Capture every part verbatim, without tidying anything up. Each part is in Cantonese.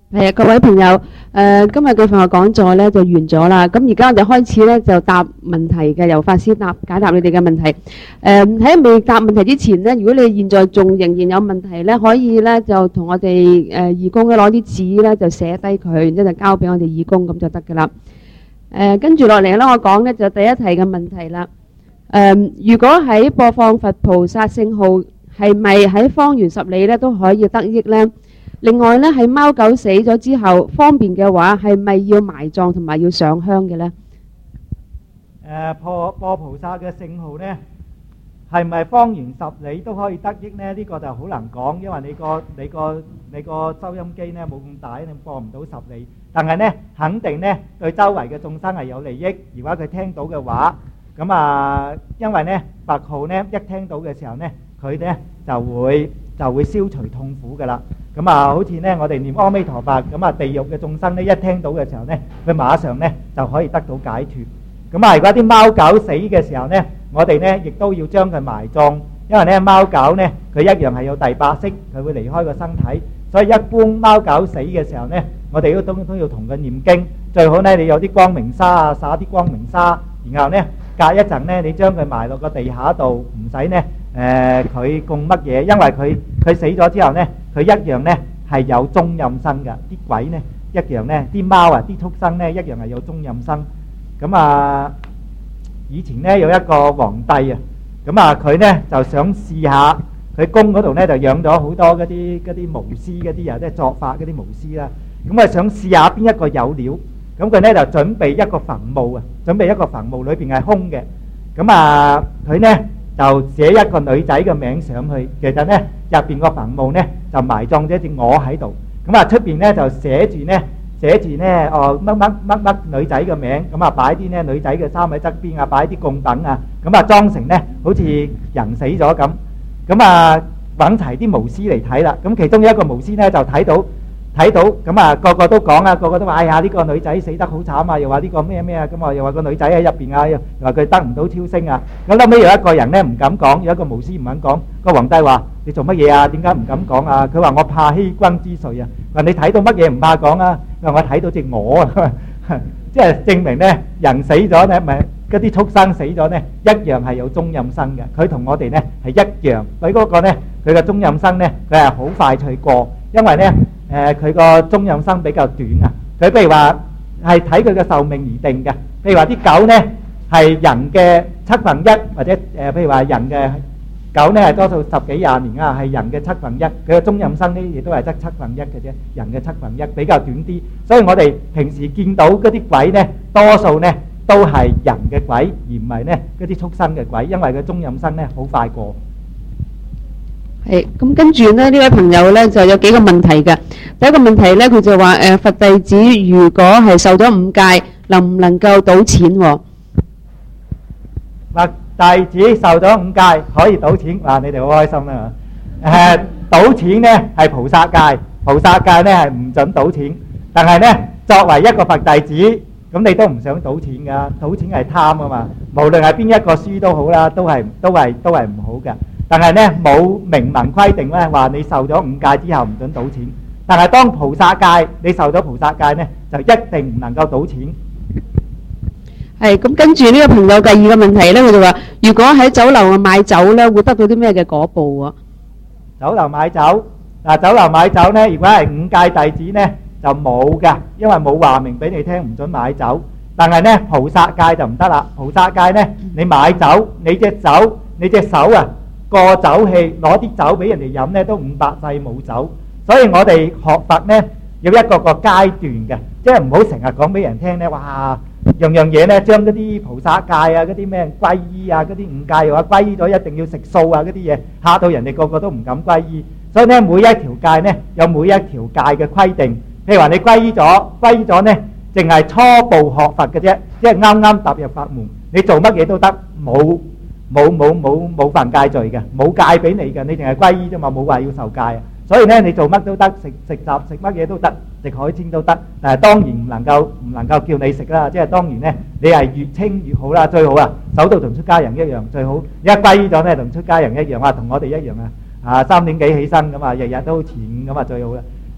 係啊，各位朋友，誒、呃、今日嘅佛學講座咧就完咗啦。咁而家我哋開始咧就答問題嘅，由法師答解答你哋嘅問題。誒、呃、喺未答問題之前咧，如果你現在仲仍然有問題咧，可以咧就同我哋誒、呃、義工咧攞啲紙咧就寫低佢，然之後就交俾我哋義工咁就得㗎啦。誒、呃、跟住落嚟咧，我講咧就第一題嘅問題啦。誒、呃、如果喺播放佛菩薩聖號，係咪喺方圓十里咧都可以得益咧？另外咧，喺貓狗死咗之後，方便嘅話，係咪要埋葬同埋要上香嘅咧？ 誒播播菩薩嘅聖號咧，係咪方圓十里都可以得益咧？呢個就好難講，因為你個你個你個收音機咧冇咁大，你播唔到十里。但係咧，肯定咧對周圍嘅眾生係有利益。如果佢聽到嘅話，咁啊，因為咧佛號咧一聽到嘅時候咧，佢咧就會就會消除痛苦噶啦。咁啊，好似咧我哋念阿彌陀佛，咁啊地獄嘅眾生咧一聽到嘅時候咧，佢馬上咧就可以得到解脫。咁啊，如果啲貓狗死嘅時候咧，我哋咧亦都要將佢埋葬，因為咧貓狗咧佢一樣係有第八識，佢會離開個身體，所以一般貓狗死嘅時候咧，我哋都都要同佢念經，最好咧你有啲光明沙啊，灑啲光明沙，然後咧隔一陣咧你將佢埋落個地下度，唔使咧誒佢供乜嘢，因為佢佢死咗之後咧，佢一樣咧係有中陰身㗎，啲鬼咧一樣咧，啲貓啊啲畜生咧一樣係有中陰身。咁啊，以前咧有一個皇帝啊，咁啊佢咧就想試下，佢宮嗰度咧就養咗好多嗰啲嗰啲巫師嗰啲人，即係作法嗰啲巫師啦。咁啊想試下邊一個有料，咁佢咧就準備一個墳墓啊，準備一個墳墓裏邊係空嘅。咁啊佢咧就寫一個女仔嘅名上去，其實咧入邊個墳墓咧就埋葬咗一隻鵝喺度。咁啊出邊咧就寫住咧寫住咧哦乜乜乜乜女仔嘅名，咁啊擺啲咧女仔嘅衫喺側邊啊，擺啲供品啊，咁啊裝成咧好似人死咗咁。咁啊揾齊啲巫師嚟睇啦，咁其中有一個巫師咧就睇到睇到，咁啊個個都講啊，個個都話哎呀呢個女仔死得好慘啊，又話呢個咩咩啊，咁啊又話個女仔喺入邊啊，又話佢得唔到超升啊。咁後尾有一個人咧唔敢講，有一個巫師唔肯講，個皇帝話你做乜嘢啊？點解唔敢講啊？佢話我怕欺君之罪啊。話你睇到乜嘢唔怕講啊？佢話我睇到隻鵝啊，即係證明咧人死咗咧咪。嗰啲畜生死咗咧，一樣係有中陰身嘅。佢同我哋咧係一樣。佢嗰個咧，佢嘅中陰身咧，佢係好快脆過，因為咧誒佢個中陰身比較短啊。佢譬如話係睇佢嘅壽命而定嘅。譬如話啲狗咧係人嘅七分一，或者誒譬如話人嘅狗咧係多數十幾廿年啊，係人嘅七分一。佢嘅中陰身咧亦都係得七分一嘅啫，人嘅七分一比較短啲。所以我哋平時見到嗰啲鬼咧，多數咧都係人嘅鬼，而唔係咧嗰啲畜生嘅鬼，因為佢中陰身咧好快過。 係咁，跟住咧呢位朋友咧就有幾個問題嘅。第一個問題咧，佢就話誒佛弟子如果係受咗五戒，能唔能夠賭錢喎？ 佛弟子受咗五戒可以賭錢，哇！你哋好開心啦。誒賭錢咧係菩薩戒，菩薩戒咧係唔準賭錢，但係咧作為一個佛弟子，咁你都唔想賭錢噶，賭錢係貪啊嘛。無論係邊一個書都好啦，都係都係都係唔好嘅。但係咧冇明文規定咧話你受咗五戒之後唔准賭錢。但係當菩薩戒，你受咗菩薩戒咧，就一定唔能夠賭錢。 係咁，跟住呢個朋友第二個問題咧，佢就話：如果喺酒樓買酒咧，會得到啲咩嘅果報啊？ 酒樓買酒嗱，酒樓買酒咧，如果係五戒弟子咧，就冇㗎，因為冇話明俾你聽唔准買酒。但係咧菩薩戒就唔得啦。菩薩戒咧，你買酒，你隻酒，你隻手啊過酒器，攞啲酒俾人哋飲咧，都五百世冇酒。所以我哋學佛咧，要一個個階段嘅，即係唔好成日講俾人聽咧，哇樣樣嘢咧，將嗰啲菩薩戒啊、嗰啲咩皈依啊、嗰啲五戒又話皈依咗一定要食素啊嗰啲嘢，嚇到人哋個個都唔敢皈依。所以咧每一條戒咧有每一條戒嘅規定。譬如話你皈依咗，皈依咗咧，淨係初步學佛嘅啫，即係啱啱踏入法門，你做乜嘢都得，冇冇冇冇冇犯戒罪嘅，冇戒俾你嘅，你淨係皈依啫嘛，冇話要受戒啊。所以咧你做乜都得，食食雜食乜嘢都得，食海鮮都得，但係當然唔能夠唔能夠叫你食啦。即係當然咧，你係越清越好啦，最好啊，守到同出家人一樣最好。一皈依咗咧，同出家人一樣啊，同我哋一樣啊，啊三點幾起身咁啊，日日都前咁啊最好啦。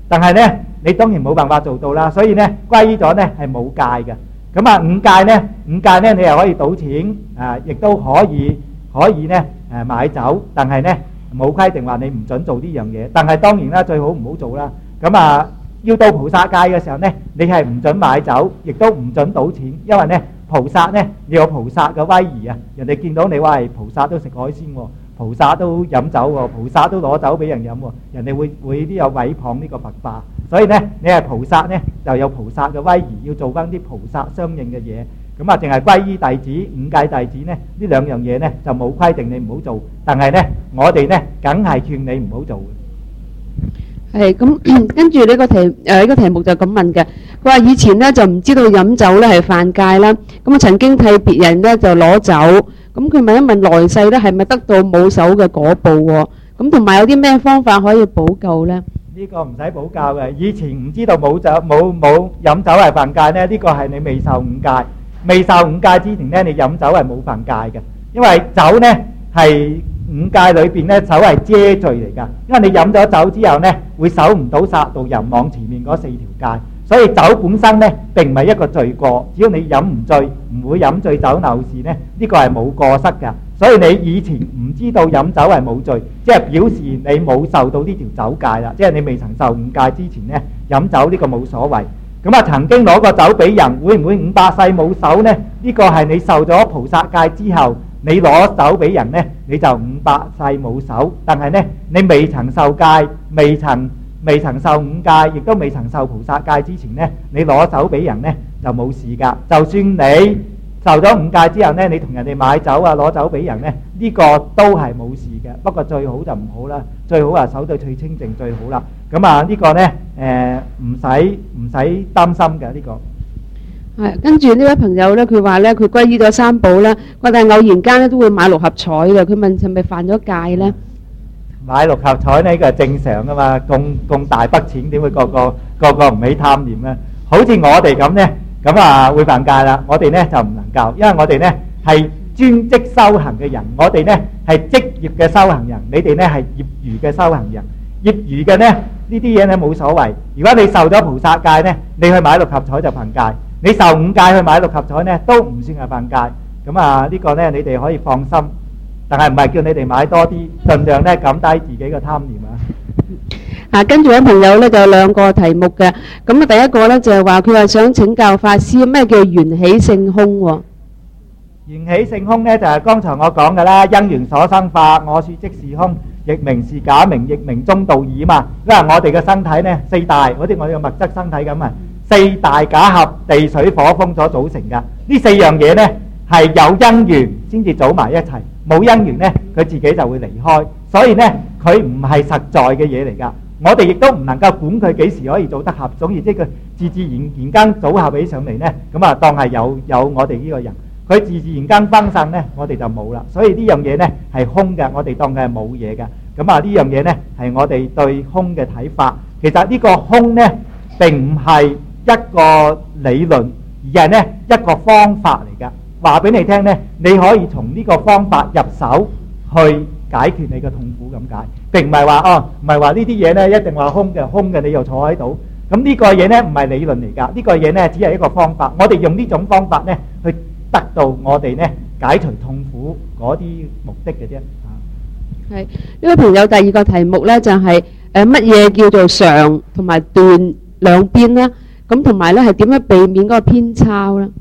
但係呢，你當然冇辦法做到啦。所以呢，歸依咗呢係冇戒嘅。咁啊，五戒呢，五戒呢，你又可以賭錢啊，亦都可以可以呢誒買酒，但係呢冇規定話你唔準做呢樣嘢。但係當然啦，最好唔好做啦。咁啊，要到菩薩戒嘅時候呢，你係唔準買酒，亦都唔準賭錢，因為呢菩薩呢，你有菩薩嘅威儀啊，人哋見到你話係菩薩都食海鮮喎，菩薩都飲酒喎，菩薩都攞酒俾人飲喎，人哋會會啲有毀謗呢個佛法。所以呢，你係菩薩呢，就有菩薩嘅威儀，要做翻啲菩薩相應嘅嘢。咁啊，淨係歸依弟子、五戒弟子呢，呢兩樣嘢呢就冇規定你唔好做，但係呢，我哋呢梗係勸你唔好做嘅。 係咁，跟住呢個題誒呢個題目就咁問嘅，佢話以前呢就唔知道飲酒呢係犯戒啦，咁啊曾經替別人呢就攞酒，咁佢問一問來世呢係咪得到冇手嘅果報喎？咁同埋有啲咩方法可以補救呢？ 呢個唔使補教嘅，以前唔知道冇酒冇冇飲酒係犯戒呢，呢個係你未受五戒，未受五戒之前呢，你飲酒係冇犯戒嘅，因為酒呢係五戒裏邊呢，酒係遮罪嚟㗎，因為你飲咗酒之後呢，會守唔到殺盜淫妄前面嗰四條戒，所以酒本身呢並唔係一個罪過，只要你飲唔醉，唔會飲醉酒鬧事呢，呢個係冇過失㗎。所以你以前唔知道飲酒係冇罪，即係表示你冇受到呢條酒戒啦，即係你未曾受五戒之前呢，飲酒呢個冇所謂。咁啊，曾經攞個酒俾人，會唔會五百世冇手呢？呢個係你受咗菩薩戒之後，你攞酒俾人呢，你就五百世冇手。但係呢，你未曾受戒，未曾未曾受五戒，亦都未曾受菩薩戒之前呢，你攞酒俾人呢就冇事㗎。就算你受咗五戒之後呢，你同人哋買酒啊，攞酒俾人呢，呢個都係冇事嘅。不過最好就唔好啦，最好啊守到最清淨最好啦。咁啊呢個呢誒唔使唔使擔心嘅呢個。 係跟住呢位朋友呢，佢話呢，佢歸依咗三寶啦，但係偶然間呢都會買六合彩嘅。佢問係咪犯咗戒呢？ 買六合彩呢個係正常噶嘛，咁咁大筆錢點會個個個個唔起貪念呢？好似我哋咁呢。咁啊會犯戒啦，我哋呢就唔能夠，因為我哋呢係專職修行嘅人，我哋呢係職業嘅修行人，你哋呢係業餘嘅修行人。業餘嘅呢呢啲嘢呢冇所謂。如果你受咗菩薩戒呢，你去買六合彩就犯戒；你受五戒去買六合彩呢，都唔算係犯戒。咁啊呢個呢你哋可以放心，但係唔係叫你哋買多啲，盡量呢減低自己嘅貪念啊。 啊，跟住位朋友咧就有兩個題目嘅，咁啊第一個咧就係話佢話想請教法師咩叫緣起性空喎？ 緣起性空咧就係剛才我講嘅啦，因緣所生法，我說即是空，亦名是假名，亦名中道義嘛。因為我哋嘅身體咧四大，好似我哋嘅物質身體咁啊，四大假合地水火風所組成嘅。呢四樣嘢咧係有因緣先至組埋一齊，冇因緣咧佢自己就會離開，所以咧佢唔係實在嘅嘢嚟㗎。我哋亦都唔能夠管佢幾時可以做得合，總言之佢自自然然間組合起上嚟呢，咁啊當係有有我哋呢個人，佢自自然間分散呢，我哋就冇啦。所以呢樣嘢呢係空嘅，我哋當佢係冇嘢嘅。咁啊呢樣嘢呢係我哋對空嘅睇法。其實呢個空呢並唔係一個理論，而係呢一個方法嚟㗎。話俾你聽呢，你可以從呢個方法入手去解決你嘅痛苦咁解，並唔係話哦，唔係話呢啲嘢呢一定話空嘅，空嘅你又坐喺度。咁呢個嘢呢唔係理論嚟㗎，呢個嘢呢只係一個方法。我哋用呢種方法呢去得到我哋呢解除痛苦嗰啲目的嘅啫。 係呢位朋友第二個題目呢就係誒乜嘢叫做常同埋斷兩邊啦？咁同埋呢係點樣避免嗰個偏抄呢？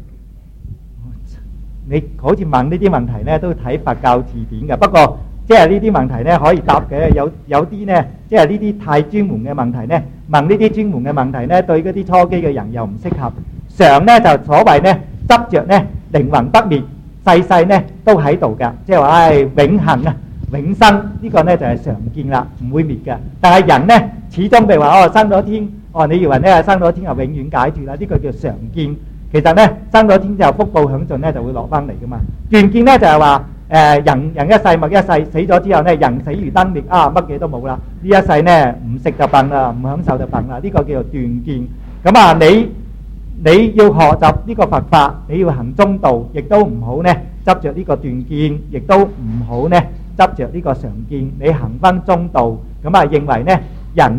你好似問呢啲問題呢都睇佛教字典㗎，不過即係呢啲問題呢可以答嘅，有有啲呢即係呢啲太專門嘅問題呢，問呢啲專門嘅問題呢對嗰啲初機嘅人又唔適合。常呢就所謂呢執著呢靈魂不滅，世世呢都喺度㗎，即係話唉永恆啊永生呢個呢就係常見啦，唔會滅嘅。但係人呢始終譬如話哦生咗天，哦你以為呢生咗天就永遠解脫啦？呢個叫常見。其實呢生咗天之後福報享盡呢就會落翻嚟噶嘛。斷見呢就係話誒人人一世物一世，死咗之後呢人死如燈滅啊，乜嘢都冇啦。呢一世呢唔食就笨啦，唔享受就笨啦。呢個叫做斷見。咁啊你你要學習呢個佛法，你要行中道，亦都唔好呢執著呢個斷見，亦都唔好呢執著呢個常見。你行翻中道，咁啊認為呢人呢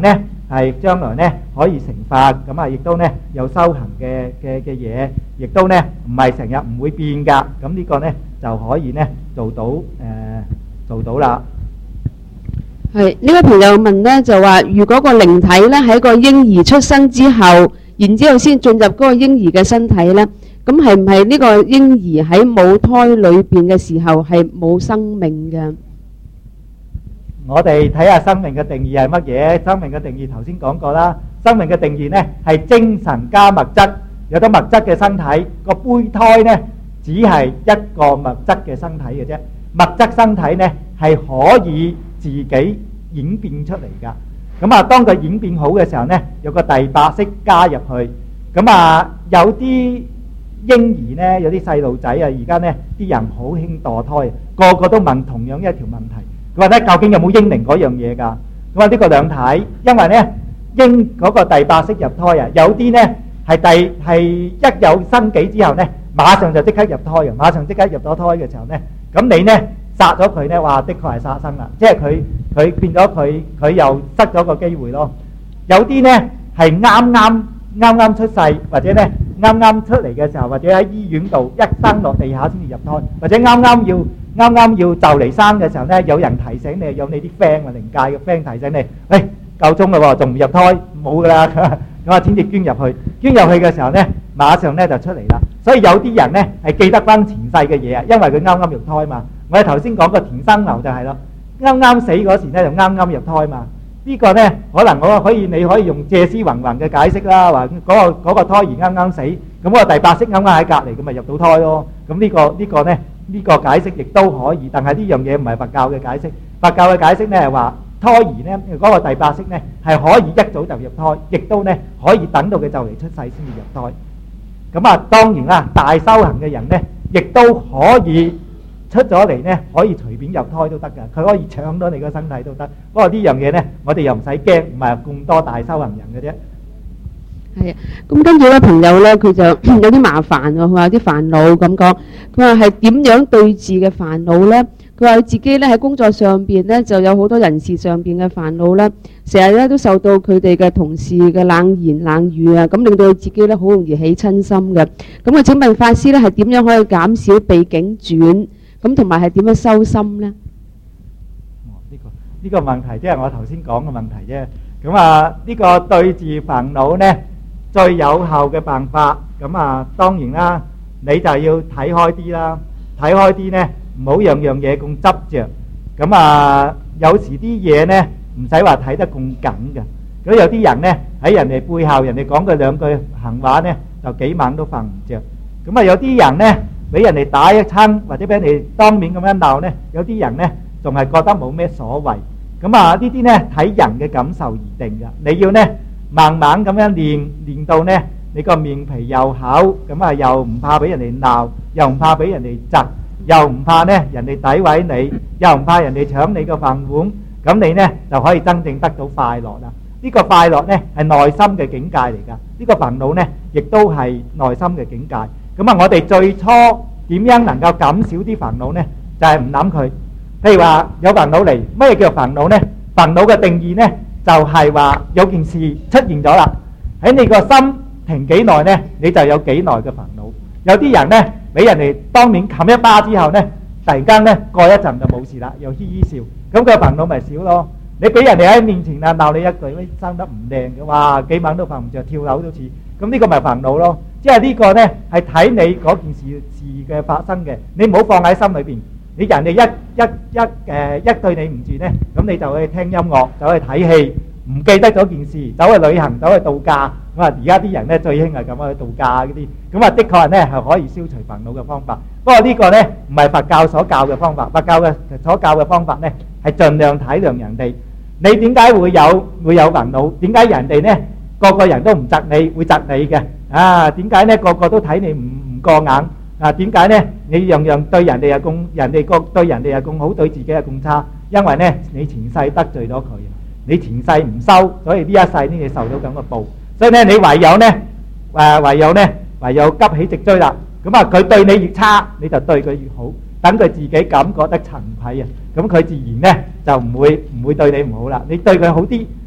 係將來呢可以成佛，咁啊亦都呢有修行嘅嘅嘅嘢，亦都呢唔係成日唔會變㗎。咁呢個呢就可以呢做到誒做到啦。 係呢位朋友問呢，就話如果個靈體呢喺個嬰兒出生之後，然之後先進入嗰個嬰兒嘅身體呢，咁係唔係呢個嬰兒喺母胎裏邊嘅時候係冇生命嘅？ 我哋睇下生命嘅定義係乜嘢？生命嘅定義頭先講過啦。生命嘅定義呢係精神加物質，有咗物質嘅身體，個胚胎呢只係一個物質嘅身體嘅啫。物質身體呢係可以自己演變出嚟㗎。咁啊，當佢演變好嘅時候呢，有個第八識加入去。咁啊，有啲嬰兒呢，有啲細路仔啊，而家呢啲人好興墮胎，個個都問同樣一條問題。佢話咧，究竟有冇嬰靈嗰樣嘢㗎？咁啊，呢個兩睇，因為呢嬰嗰個第八識入胎啊，有啲呢係第係一有生幾之後呢，馬上就即刻入胎嘅，馬上即刻入咗胎嘅時候呢，咁你呢殺咗佢呢，哇，的確係殺生啦，即係佢佢變咗佢佢又失咗個機會咯。有啲呢係啱啱啱啱出世，或者呢啱啱出嚟嘅時候，或者喺醫院度一生落地下先至入胎，或者啱啱要。啱啱要就嚟生嘅時候呢，有人提醒你，有你啲 friend 啊，靈界嘅 friend 提醒你，喂，夠鐘啦喎，仲唔入胎？冇噶啦，咁啊，先至捐入去，捐入去嘅時候呢，馬上呢就出嚟啦。所以有啲人呢係記得翻前世嘅嘢啊，因為佢啱啱入胎嘛。我哋頭先講個田生牛就係咯，啱啱死嗰時呢就啱啱入胎嘛。呢個呢可能我可以你可以用借屍還魂嘅解釋啦，話嗰個嗰個胎兒啱啱死，咁嗰個第八識啱啱喺隔離，咁咪入到胎咯。咁呢個呢個呢。呢個解釋亦都可以，但係呢樣嘢唔係佛教嘅解釋。佛教嘅解釋呢係話胎兒呢嗰個第八識呢係可以一早就入胎，亦都呢可以等到佢就嚟出世先至入胎。咁啊，當然啦，大修行嘅人呢亦都可以出咗嚟呢，可以隨便入胎都得㗎，佢可以搶到你個身體都得。不過呢樣嘢呢，我哋又唔使驚，唔係咁多大修行人嘅啫。 係啊，咁跟住咧朋友咧，佢就有啲麻煩喎，佢話有啲煩惱咁講。佢話係點樣對治嘅煩惱咧？佢話佢自己咧喺工作上邊咧就有好多人事上邊嘅煩惱啦，成日咧都受到佢哋嘅同事嘅冷言冷語啊，咁令到佢自己咧好容易起親心嘅。咁啊，請問法師咧係點樣可以減少避境轉？咁同埋係點樣修心咧？ 呢個呢個問題即係我頭先講嘅問題啫。咁啊，呢個對治煩惱咧，最有效嘅辦法，咁啊當然啦，你就要睇開啲啦，睇開啲呢，唔好樣樣嘢咁執着。咁啊有時啲嘢呢唔使話睇得咁緊嘅。咁有啲人呢喺人哋背後，人哋講佢兩句行話呢，就幾晚都瞓唔着。咁啊有啲人呢俾人哋打一餐，或者俾人哋當面咁樣鬧呢，有啲人呢仲係覺得冇咩所謂。咁啊呢啲呢睇人嘅感受而定嘅。你要呢慢慢咁樣練練到呢，你個面皮又厚，咁啊又唔怕俾人哋鬧，又唔怕俾人哋窒，又唔怕呢人哋詆毀你，又唔怕人哋搶你個飯碗，咁你呢就可以真正得到快樂啦。呢個快樂呢係內心嘅境界嚟㗎，呢個煩惱呢亦都係內心嘅境界。咁啊，我哋最初點樣能夠減少啲煩惱呢？就係唔諗佢。譬如話有煩惱嚟，咩叫煩惱呢？煩惱嘅定義呢？就係話有件事出現咗啦，喺你個心停幾耐呢，你就有幾耐嘅煩惱。有啲人呢，俾人哋當面冚一巴之後呢，突然間呢過一陣就冇事啦，又嘻嘻笑，咁佢煩惱咪少咯。你俾人哋喺面前啊鬧你一句，喂，生得唔靚嘅，哇幾晚都瞓唔着，跳樓都似，咁呢個咪煩惱咯。即係呢個呢係睇你嗰件事事嘅發生嘅，你唔好放喺心裏邊。你人哋一一一誒一對你唔住呢，咁你就去聽音樂，走去睇戲，唔記得咗件事，走去旅行，走去度假。咁啊，而家啲人呢最興係咁去度假嗰啲，咁啊的確呢係可以消除煩惱嘅方法。不過呢個呢唔係佛教所教嘅方法，佛教嘅所教嘅方法呢係盡量體諒人哋。你點解會有會有煩惱？點解人哋呢個個人都唔窒你，會窒你嘅？啊，點解呢個個都睇你唔唔過眼？啊，點解呢？你樣樣對人哋又咁，人哋個對人哋又咁好，對自己又咁差？因為呢，你前世得罪咗佢，你前世唔收，所以呢一世呢你受到咁嘅報。所以呢，你唯有呢，誒唯有呢，唯有急起直追啦。咁啊，佢對你越差，你就對佢越好，等佢自己感覺得慚愧啊。咁佢自然呢就唔會唔會對你唔好啦。你對佢好啲，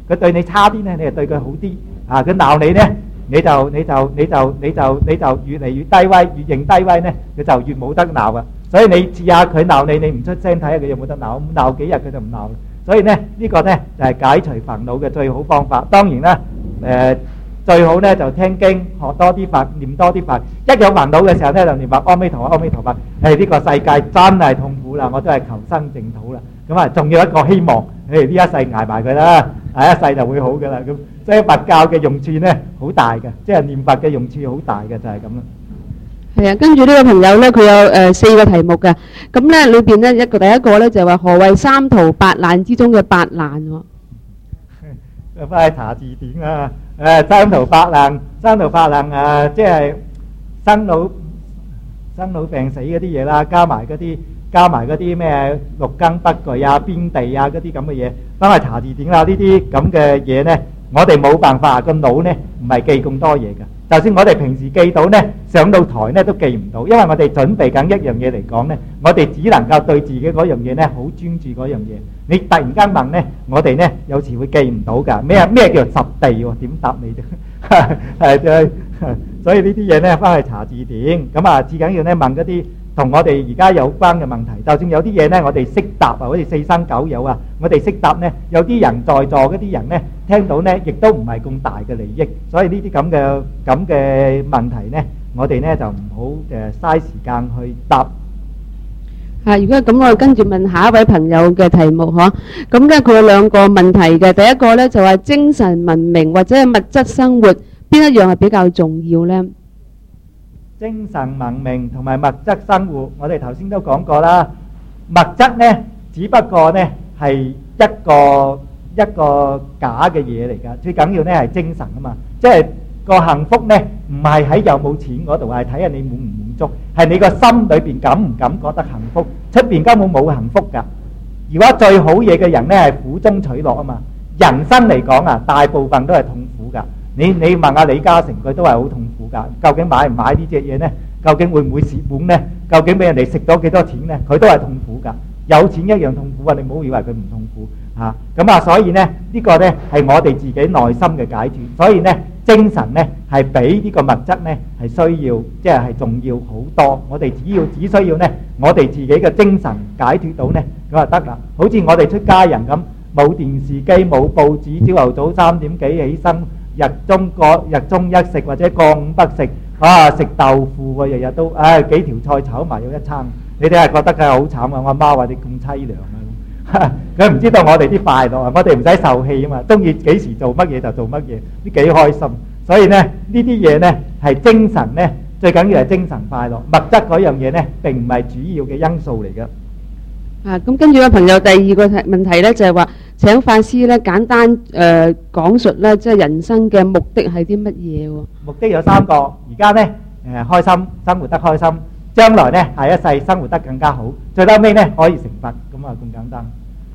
佢對你差啲咧，你就對佢好啲啊。佢鬧你咧，你就你就你就你就你就越嚟越低威，越認低威咧，佢就越冇得鬧啊。所以你試下佢鬧你，你唔出聲睇下佢有冇得鬧，鬧幾日佢就唔鬧。所以咧呢個咧就係解除煩惱嘅最好方法。當然啦，誒最好咧就聽經，學多啲法，念多啲法。一有煩惱嘅時候咧，就念佛阿彌陀佛，阿彌陀佛。誒呢個世界真係痛苦啦，我都係求生淨土啦。咁啊，仲有一個希望，誒呢一世捱埋佢啦，下一世就會好嘅啦。咁所以佛教嘅用處咧好大嘅，即係念佛嘅用處好大嘅，就係咁啦。 係啊，跟住呢個朋友咧，佢有誒四個題目嘅，咁咧裏邊咧一個第一個咧就係話何謂三途八難之中嘅八難喎？ 翻去查字典啊！誒三途八難，三途八難誒，即係生老生老病死嗰啲嘢啦，加埋嗰啲加埋嗰啲咩六根不具啊、邊地啊嗰啲咁嘅嘢，翻去查字典啦。呢啲咁嘅嘢咧，我哋冇辦法，個腦咧唔係記咁多嘢㗎。就算我哋平時記到咧，上到台咧都記唔到，因為我哋準備緊一樣嘢嚟講咧，我哋只能夠對自己嗰樣嘢咧好專注嗰樣嘢。你突然間問咧，我哋咧有時會記唔到㗎。咩咩叫實地喎？點答你啫？係對，所以呢啲嘢咧翻去查字典。咁啊，至緊要咧問嗰啲同我哋而家有關嘅問題。就算有啲嘢咧，我哋識答啊，好似四生九有啊，我哋識答咧，有啲人在座嗰啲人咧聽到咧，亦都唔係咁大嘅利益。所以呢啲咁嘅咁嘅問題咧，我哋咧就唔好誒嘥時間去答。 啊，如果咁，我跟住問下一位朋友嘅題目嗬。咁咧佢有兩個問題嘅，第一個咧就話精神文明或者係物質生活邊一樣係比較重要咧？ 精神文明同埋物質生活，我哋頭先都講過啦。物質咧，只不過咧係一個一個假嘅嘢嚟㗎，最緊要咧係精神啊嘛，即係個幸福咧唔係喺有冇錢嗰度，係睇下你滿唔滿足，係你個心裏邊感唔感覺得幸福，出邊根本冇幸福㗎。如果最好嘢嘅人咧係苦中取樂啊嘛，人生嚟講啊，大部分都係痛苦㗎。你你問下李嘉誠，佢都係好痛苦㗎。究竟買唔買呢隻嘢呢？究竟會唔會蝕本呢？究竟俾人哋食咗幾多錢呢？佢都係痛苦㗎。有錢一樣痛苦啊！你唔好以為佢唔痛苦嚇。咁啊，所以呢呢個呢係我哋自己內心嘅解脫。所以呢精神呢係比呢個物質呢係需要，即係係重要好多。我哋只要只需要呢，我哋自己嘅精神解脫到呢，咁就得啦。好似我哋出家人咁，冇電視機冇報紙，朝頭早三點幾起身。日中過日中一食或者過午不食，啊食豆腐喎，日日都，唉幾條菜炒埋有一餐，你哋係覺得佢係好慘啊！我阿媽話你咁凄涼啊，佢唔知道我哋啲快樂啊，我哋唔使受氣啊嘛，中意幾時做乜嘢就做乜嘢，都幾開心。所以咧呢啲嘢咧係精神咧，最緊要係精神快樂，物質嗰樣嘢咧並唔係主要嘅因素嚟嘅。 啊，咁跟住個朋友第二個題問題咧就係話請法師咧簡單誒講述咧，即係人生嘅目的係啲乜嘢喎？ 目的有三個，而家咧誒開心，生活得開心，將來咧下一世生活得更加好，最後尾咧可以成佛，咁啊咁簡單。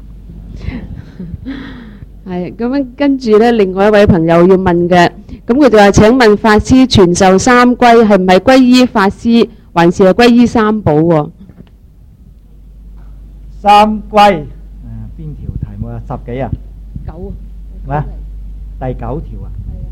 係咁樣，跟住咧另外一位朋友要問嘅，咁佢就話請問法師傳授三歸係唔係歸依法師，還是係歸依三寶喎？ 三歸誒邊條題目啊？十幾啊？ 九啊？ 咩？第九條啊？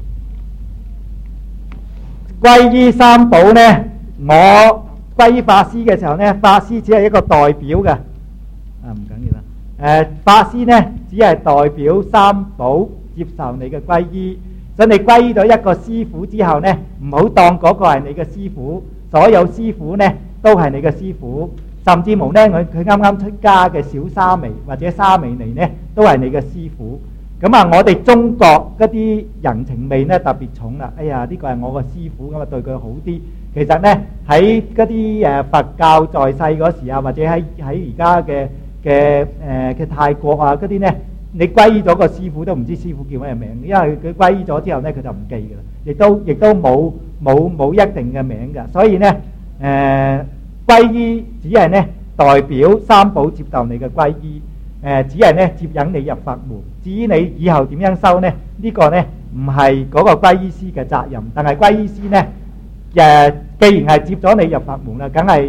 歸依三寶呢，我歸依法師嘅時候呢，法師只係一個代表嘅，啊唔緊要啦。誒法師呢，只係代表三寶接受你嘅歸依，所以你歸依咗一個師傅之後呢，唔好當嗰個係你嘅師傅，所有師傅呢都係你嘅師傅。甚至無呢，佢佢啱啱出家嘅小沙彌或者沙彌尼呢，都係你嘅師傅。咁啊，我哋中國嗰啲人情味呢特別重啦。哎呀，呢個係我個師傅，咁啊對佢好啲。其實呢喺嗰啲誒佛教在世嗰時啊，或者喺喺而家嘅嘅誒嘅泰國啊嗰啲呢，你歸依咗個師傅都唔知師傅叫咩名，因為佢歸依咗之後呢，佢就唔記㗎啦，亦都亦都冇冇冇一定嘅名㗎。所以呢誒。歸依只係咧代表三寶接受你嘅歸依，誒只係咧接引你入佛門。至於你以後點樣修呢？呢個呢唔係嗰個歸依師嘅責任，但係歸依師呢誒，既然係接咗你入佛門啦，梗係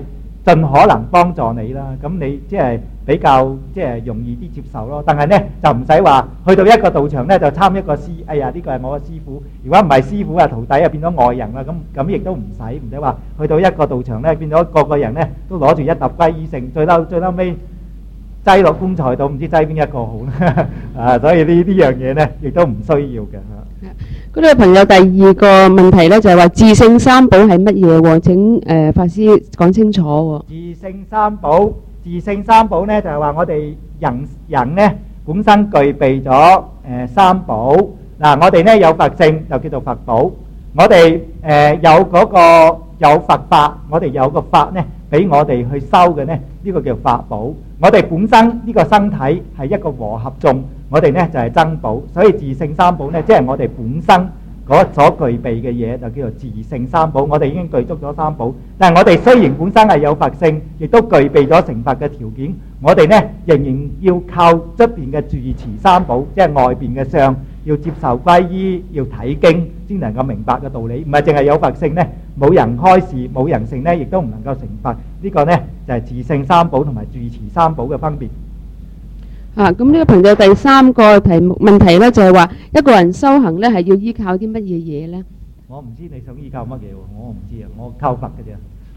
盡可能幫助你啦。咁你即係比較即係容易啲接受咯。但係呢就唔使話去到一個道場呢就參一個師，哎呀呢個係我嘅師傅。如果唔係師傅啊，徒弟啊變咗外人啦。咁咁亦都唔使唔使話去到一個道場呢變咗個個人呢都攞住一沓歸依聖，最嬲最嬲尾擠落棺材度，唔知擠邊一個好啊！所以呢呢樣嘢呢亦都唔需要嘅嚇。 咁呢個朋友第二個問題呢就係話自性三寶係乜嘢喎？請誒法師講清楚喎。 自性三寶，自性三寶呢就係話我哋人人呢本身具備咗誒三寶。嗱，我哋呢有佛性就叫做佛寶，我哋誒有嗰個有佛法，我哋有個法呢俾我哋去修嘅呢，呢個叫法寶。我哋本身呢個身體係一個和合眾，我哋呢就係僧寶，所以自性三寶呢，即係我哋本身嗰所具備嘅嘢就叫做自性三寶。我哋已經具足咗三寶，但係我哋雖然本身係有佛性，亦都具備咗成佛嘅條件，我哋呢仍然要靠出邊嘅住持三寶，即係外邊嘅相，要接受皈依，要睇經先能夠明白嘅道理。唔係淨係有佛性呢，冇人開示，冇人性呢，亦都唔能夠成佛。呢個呢就係自性三寶同埋住持三寶嘅分別。 啊，咁呢個朋友第三個題目問題呢就係話一個人修行呢係要依靠啲乜嘢嘢呢？ 我唔知你想依靠乜嘢喎，我唔知啊，我靠佛嘅啫。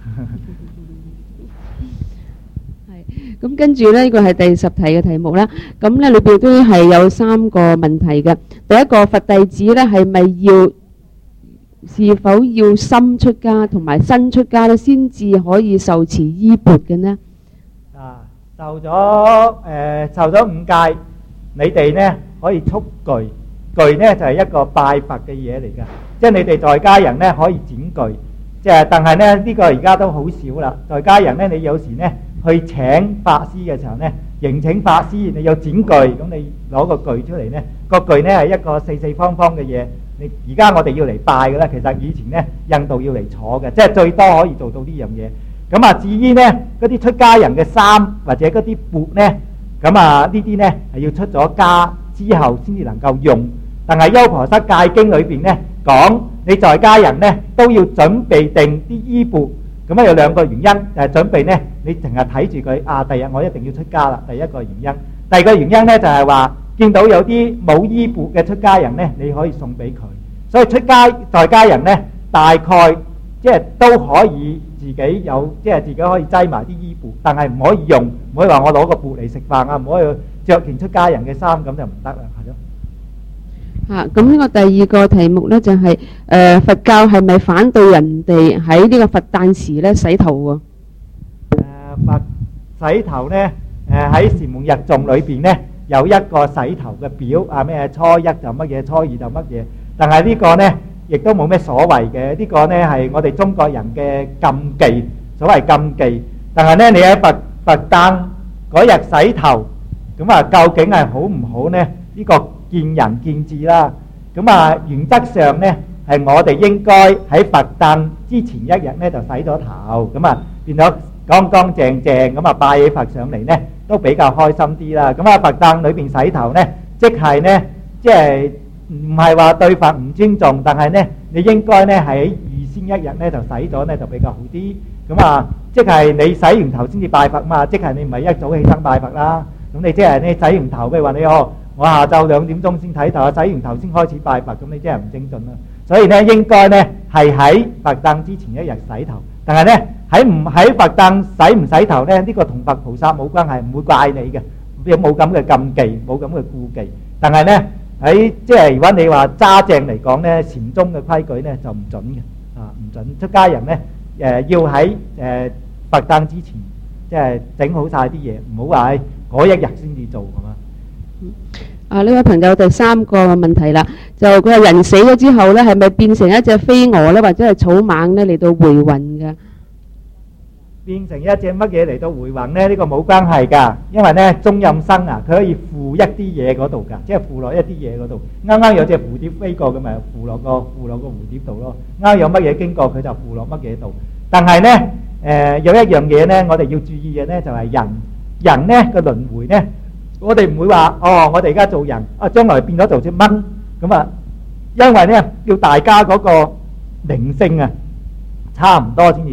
係，咁跟住呢，呢個係第十題嘅題目啦。咁呢裏邊都係有三個問題嘅。第一個，佛弟子呢係咪要是否要心出家同埋身出家呢先至可以受持衣缽嘅呢？ 啊，受咗誒受咗五戒，你哋呢可以束具，具呢就係一個拜佛嘅嘢嚟㗎，即係你哋在家人呢可以剪具，即係但係呢呢個而家都好少啦。在家人呢，你有時呢去請法師嘅時候呢，迎請法師，你有剪具，咁你攞個具出嚟呢，個具呢係一個四四方方嘅嘢。你而家我哋要嚟拜嘅啦，其實以前呢印度要嚟坐嘅，即係最多可以做到呢樣嘢。咁啊，至於呢嗰啲出家人嘅衫或者嗰啲缽呢，咁啊呢啲呢係要出咗家之後先至能夠用。但係《優婆塞戒經》裏邊呢講，你在家人呢都要準備定啲衣缽。咁啊有兩個原因，就係準備呢你成日睇住佢啊，第日我一定要出家啦。第一個原因，第二個原因呢就係話見到有啲冇衣缽嘅出家人呢，你可以送俾佢。所以出家在家人呢，大概即係都可以自己有，即係自己可以擠埋啲衣缽，但係唔可以用，唔可以話我攞個缽嚟食飯啊，唔可以着件出家人嘅衫，咁就唔得啦，係咯。 嚇，咁呢個第二個題目呢就係誒佛教係咪反對人哋喺呢個佛誕時呢洗頭喎？ 誒佛洗頭呢，誒喺禪門日誦裏邊呢有一個洗頭嘅表啊，咩初一就乜嘢，初二就乜嘢。但係呢個呢，亦都冇咩所謂嘅。呢個呢係我哋中國人嘅禁忌，所謂禁忌。但係呢，你喺佛佛誕嗰日洗頭，咁啊，究竟係好唔好呢？呢個見仁見智啦。咁啊，原則上呢，係我哋應該喺佛誕之前一日呢就洗咗頭，咁啊變咗乾乾淨淨，咁啊拜起佛上嚟呢都比較開心啲啦。咁啊，佛誕裏邊洗頭呢，即係呢，即係。唔係話對佛唔尊重，但係呢，你應該呢喺預先一日呢就洗咗呢就比較好啲。咁啊，即係你洗完頭先至拜佛嘛，即係你唔係一早起身拜佛啦。咁你即係你洗完頭，譬如話你哦，我下晝兩點鐘先洗頭，洗完頭先開始拜佛，咁你即係唔精進啦。所以呢，應該呢係喺佛誕之前一日洗頭。但係呢，喺唔喺佛誕洗唔洗頭呢？呢個同佛菩薩冇關係，唔會怪你嘅，有冇咁嘅禁忌，冇咁嘅顧忌。但係呢。喺即係如果你話揸正嚟講呢，禪宗嘅規矩呢就唔準嘅，啊唔準出家人呢誒要喺誒佛誕之前即係整好晒啲嘢，唔好話喺嗰一日先至做係嘛？ 啊呢位朋友第三個問題啦，就佢係人死咗之後呢，係咪變成一隻飛蛾呢，或者係草蜢呢嚟到回魂嘅？ 變成一隻乜嘢嚟到回魂呢？呢個冇關係㗎，因為呢中陰身啊，佢可以附一啲嘢嗰度㗎，即係附落一啲嘢嗰度。啱啱有隻蝴蝶飛過，咁咪附落個附落個蝴蝶度咯。啱有乜嘢經過，佢就附落乜嘢度。但係呢誒有一樣嘢呢，我哋要注意嘅呢就係人人呢個輪迴呢，我哋唔會話哦，我哋而家做人啊，將來變咗做隻蚊咁啊，因為呢要大家嗰個靈性啊差唔多先至得。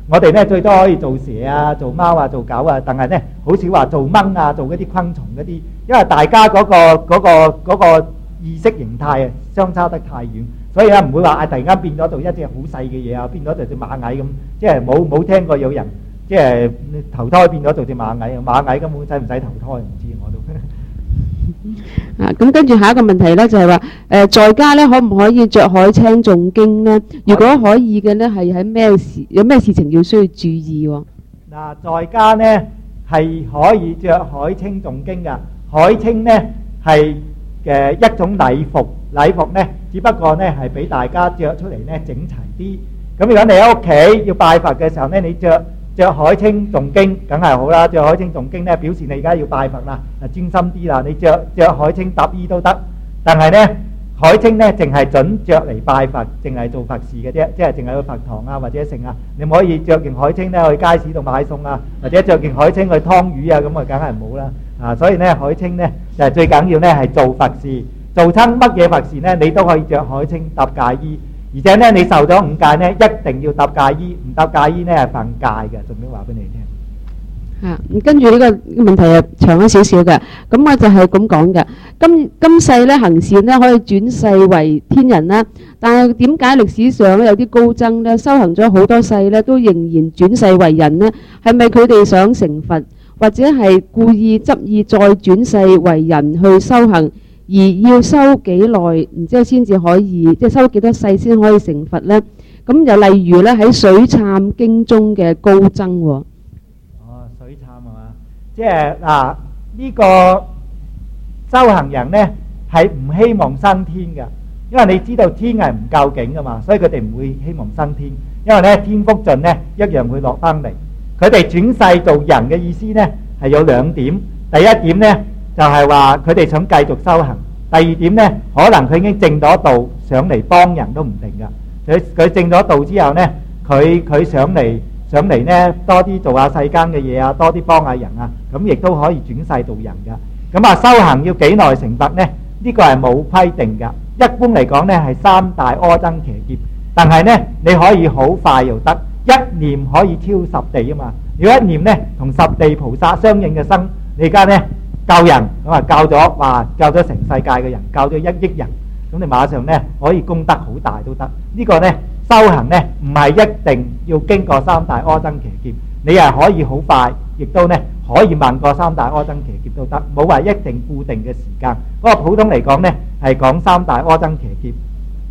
我哋咧最多可以做蛇啊、做貓啊、做狗啊，但係咧好少話做蚊啊、做嗰啲昆蟲嗰啲，因為大家嗰個嗰個嗰個意識形態啊相差得太遠，所以咧唔會話啊突然間變咗做一隻好細嘅嘢啊，變咗做隻螞蟻咁，即係冇冇聽過有人即係投胎變咗做隻螞蟻啊，螞蟻根本使唔使投胎唔知我都。 啊，咁跟住下一個問題咧就係話，誒在家咧可唔可以着海青誦經咧？如果可以嘅咧，係喺咩事有咩事情要需要注意喎？ 嗱，在家咧係可以着海青誦經㗎。海青咧係嘅一種禮服，禮服咧只不過咧係俾大家着出嚟咧整齊啲。咁如果你喺屋企要拜佛嘅時候咧，你着着海青誦經梗係好啦，着海青誦經咧表示你而家要拜佛啦，啊專心啲啦，你着着海青搭衣都得，但係咧海青咧淨係準着嚟拜佛，淨係做佛事嘅啫，即係淨係去佛堂啊或者剩啊，你唔可以着件海青咧去街市度買餸啊，或者着件海青去劏魚啊，咁啊梗係冇啦，啊所以咧海青咧就係最緊要咧係做佛事，做親乜嘢佛事咧你都可以着海青搭戒衣。而且咧，你受咗五戒咧，一定要搭戒衣，唔搭戒衣咧係犯戒嘅。順便話俾你聽。 啊，咁跟住呢個問題係長咗少少嘅，咁我就係咁講嘅。今今世咧行善咧可以轉世為天人啦，但係點解歷史上咧有啲高僧咧修行咗好多世咧都仍然轉世為人咧？係咪佢哋想成佛，或者係故意執意再轉世為人去修行？而要修幾耐，然之後先至可以，即係修幾多世先可以成佛呢？咁又例如咧喺《水懺經》中嘅高僧喎。 哦，水懺係嘛？即係嗱，呢個修行人呢係唔希望生天嘅，因為你知道天係唔夠境噶嘛，所以佢哋唔會希望生天，因為咧天福盡呢一樣會落翻嚟。佢哋轉世做人嘅意思呢係有兩點，第一點呢。就係話佢哋想繼續修行。第二點呢，可能佢已經證咗道，上嚟幫人都唔定噶。佢佢證咗道之後呢，佢佢上嚟上嚟呢，多啲做下世間嘅嘢啊，多啲幫下人啊，咁亦都可以轉世做人噶。咁啊，修行要幾耐成佛呢？呢個係冇規定噶。一般嚟講呢，係三大阿僧祇劫，但係呢，你可以好快又得，一念可以超十地啊嘛。如果一念呢，同十地菩薩相應嘅生，你而家呢？救人咁啊，救咗話救咗成世界嘅人，救咗一億人，咁你馬上咧可以功德好大都得。呢個咧修行咧唔係一定要經過三大阿僧祇劫，你係可以好快，亦都咧可以慢過三大阿僧祇劫都得，冇話一定固定嘅時間。不過普通嚟講咧係講三大阿僧祇劫。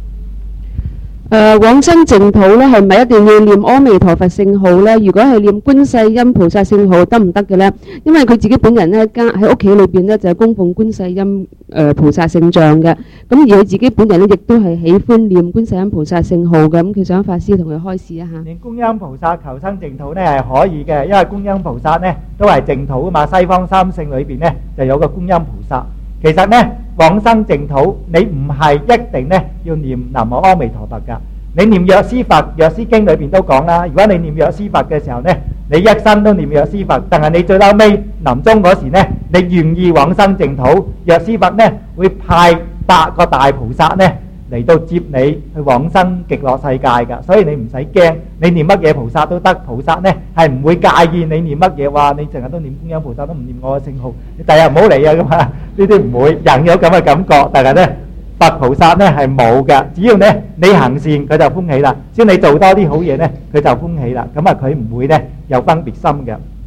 誒往生淨土咧，係咪一定要念阿彌陀佛聖號咧？如果係念觀世音菩薩聖號得唔得嘅咧？因為佢自己本人咧，家喺屋企裏邊咧就係供奉觀世音誒菩薩聖像嘅。咁而佢自己本人咧，亦都係喜歡念觀世音菩薩聖號嘅。咁佢想法師同佢開示一下。 念觀音菩薩求生淨土咧係可以嘅，因為觀音菩薩咧都係淨土啊嘛。西方三聖裏邊咧就有個觀音菩薩。其實咧往生淨土，你唔係一定咧要念南無阿彌陀佛噶。你念藥師佛，藥師經裏邊都講啦。如果你念藥師佛嘅時候咧，你一生都念藥師佛，但係你最嬲尾臨終嗰時咧，你願意往生淨土，藥師佛咧會派八個大菩薩咧嚟到接你去往生極樂世界噶。所以你唔使驚，你念乜嘢菩薩都得，菩薩咧係唔會介意你念乜嘢。話你成日都念觀音菩薩，都唔念我嘅聖號，你第日唔好嚟啊咁啊！呢啲唔會，人有咁嘅感覺，但係咧佛菩薩咧係冇嘅。只要咧你行善，佢就歡喜啦；只要你做多啲好嘢咧，佢就歡喜啦。咁啊，佢唔會咧有分別心嘅。